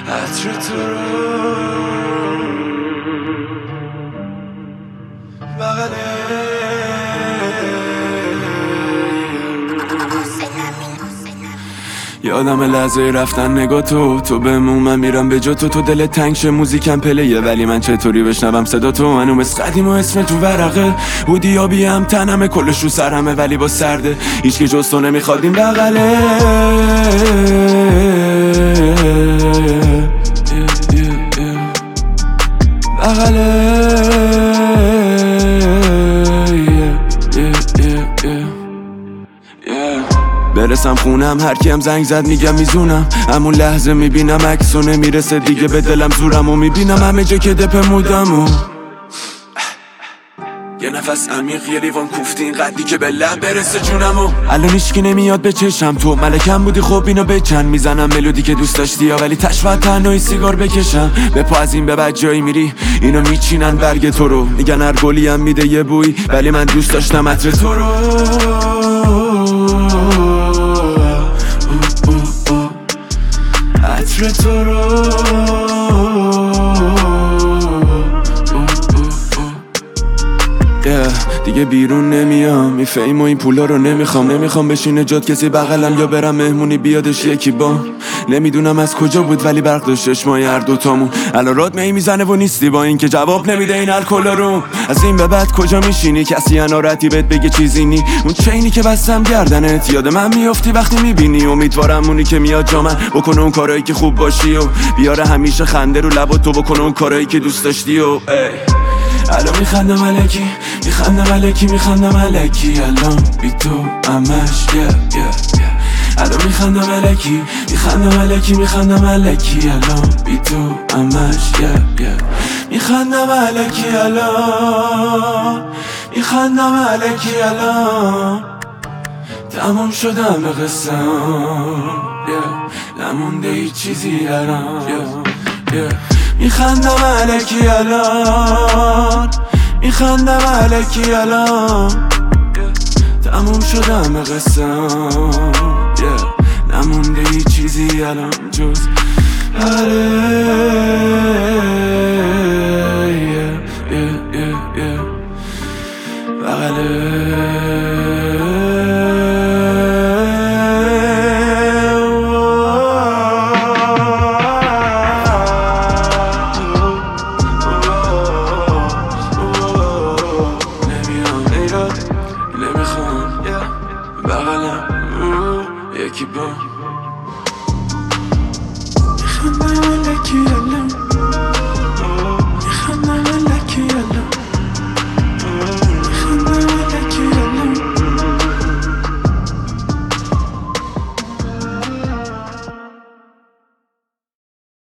عطر تو رو بغله یادم لحظه رفتن نگاه تو بمون من میرم به جا تو دل تنگ شه موزیکم پلیه ولی من چطوری بشنوم صدا تو منو مثل قدیم و اسم تو ورقه بودی آبی هم تنمه کلش رو سرمه ولی با سرده هیچ که جز تو نمیخواد این بغله بغله برسم خونم هر کیم زنگ زد میگم میزونم همون لحظه میبینم عکس و نمیرسه دیگه به دلم زورم و میبینم همه جا که دپمودم و یه نفس عمیق یه لیوان کوفتی این قدی که به لب برسه جونمو الان هیچکی نمیاد به چشم تو ملکم بودی خب اینو بچن میزنم ملودی که دوست داشتی یا ولی تشوت تنهایی سیگار بکشم به پا از این به بعد جایی میری اینو میچینن برگ تو رو میگن هر گلی هم میده یه بوی ولی من دوست داشتم عطر تو رو عطر تو رو دیگه بیرون نمیام این فیم و این پولا رو نمیخوام بشینه جاد کسی بغلم یا برم مهمونی بیادش یکی با نمیدونم از کجا بود ولی برق داشت چشمای هر دوتامون الان راد می میزنه و نیستی با این که جواب نمیده این الکلا رو از این به بعد کجا میشینی کسی انارتی بهت بگه چیزی نی اون چینی که بستم گردنت یاد من میافتی وقتی میبینی امیدوارم اونی که میاد جا من بکنه اون کارایی که خوب باشی و بیاره همیشه خنده رو لبات تو بکنه اون کارایی که دوست داشتی و الان میخندم الکی الان بی تو همش الان میخندم الکی الان بی تو همش میخندم الکی الان تمام شدم به قصه‌ام نمونده هیچ چیزی الان میخندم الکی الان تموم شدم به قصه‌ام نمونده هیچ چیزی الان جز